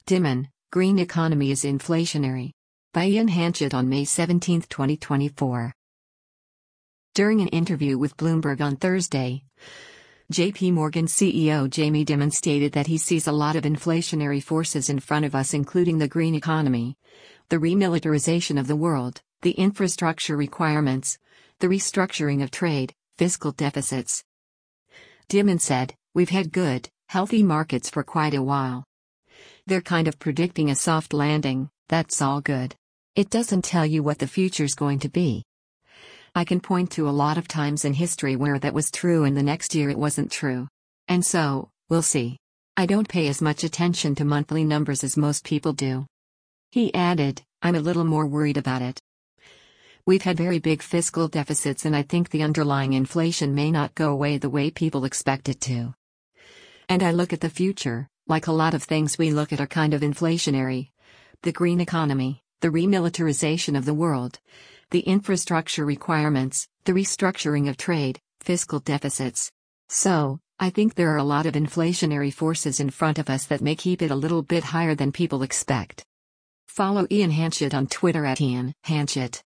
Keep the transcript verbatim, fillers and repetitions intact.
Dimon, Green Economy is Inflationary. By Ian Hanchett on May seventeenth, twenty twenty-four. During an interview with Bloomberg on Thursday, J P Morgan C E O Jamie Dimon stated that he sees a lot of inflationary forces in front of us, including the green economy, the remilitarization of the world, the infrastructure requirements, the restructuring of trade, fiscal deficits. Dimon said, "We've had good, healthy markets for quite a while. They're kind of predicting a soft landing, that's all good. It doesn't tell you what the future's going to be. I can point to a lot of times in history where that was true and the next year it wasn't true. And so, we'll see. I don't pay as much attention to monthly numbers as most people do." He added, "I'm a little more worried about it. We've had very big fiscal deficits and I think the underlying inflation may not go away the way people expect it to. And I look at the future, like a lot of things we look at are kind of inflationary. The green economy, the remilitarization of the world, the infrastructure requirements, the restructuring of trade, fiscal deficits. So, I think there are a lot of inflationary forces in front of us that may keep it a little bit higher than people expect." Follow Ian Hanchett on Twitter at Ian Hanchett.